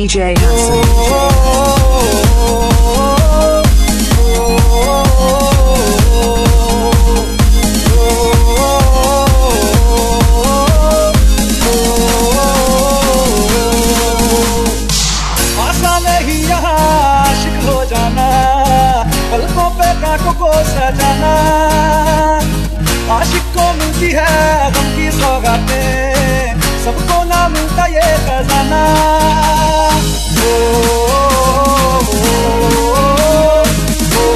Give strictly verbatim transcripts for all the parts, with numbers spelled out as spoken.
J Hassan. पलकों पे कांटों को सजाना, आशिक को मिलती है गम की सौगातें, सबको ना मिलता ये खजाना। ओ, ओ, ओ,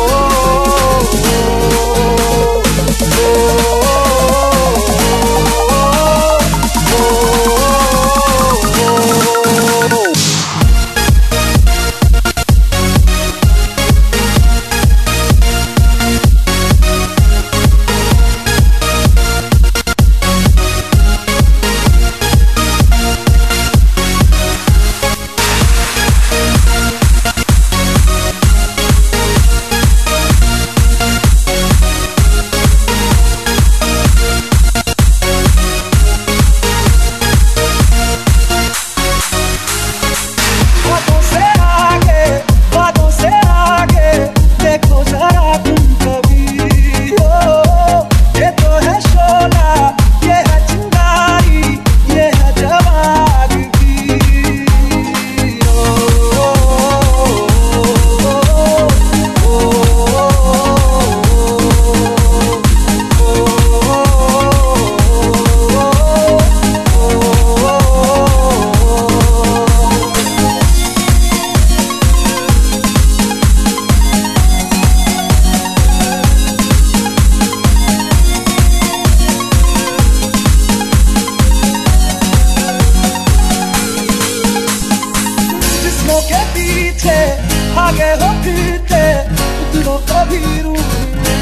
आगे हो फिरते उतरो कभी रूह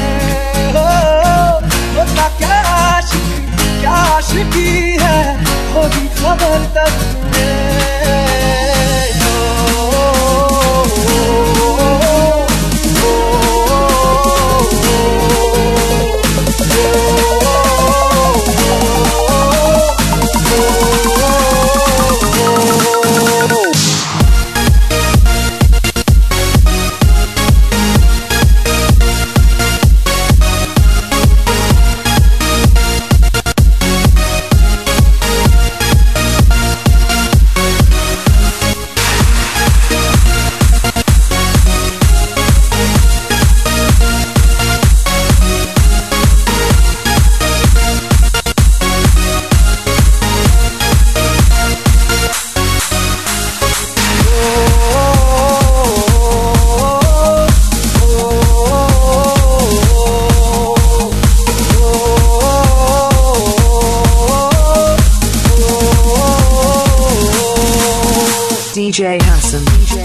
में हो, होता क्या आशिक क्या आशिकी है होगी खबर तक में। D J Hassan.